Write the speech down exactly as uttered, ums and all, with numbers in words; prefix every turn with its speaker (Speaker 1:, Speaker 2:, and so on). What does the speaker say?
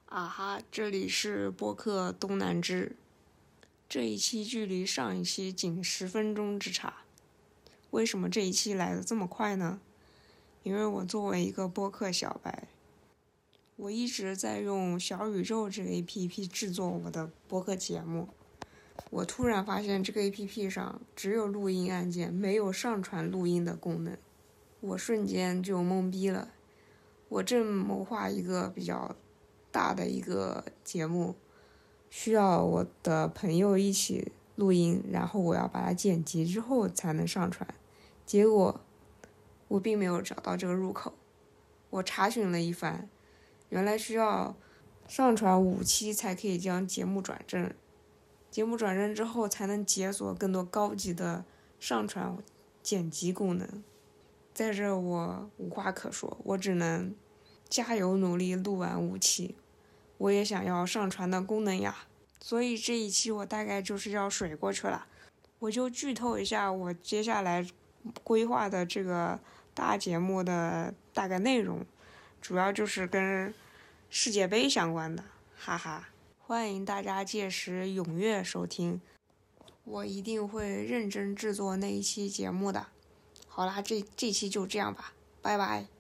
Speaker 1: 啊哈，这里是播客东南枝。这一期距离上一期仅十分钟之差。为什么这一期来的这么快呢？因为我作为一个播客小白，我一直在用小宇宙这个 A P P 制作我的播客节目。我突然发现这个 A P P 上只有录音按键，没有上传录音的功能，我瞬间就懵逼了。我正谋划一个比较大的一个节目，需要我的朋友一起录音，然后我要把它剪辑之后才能上传。结果我并没有找到这个入口。我查询了一番，原来需要上传五期才可以将节目转正，节目转正之后才能解锁更多高级的上传剪辑功能。在这我无话可说，我只能加油努力录完五期。我也想要上传的功能呀，所以这一期我大概就是要水过去了。我就剧透一下我接下来规划的这个大节目的大概内容，主要就是跟世界杯相关的，哈哈。欢迎大家届时踊跃收听，我一定会认真制作那一期节目的。好啦，这这期就这样吧，拜拜。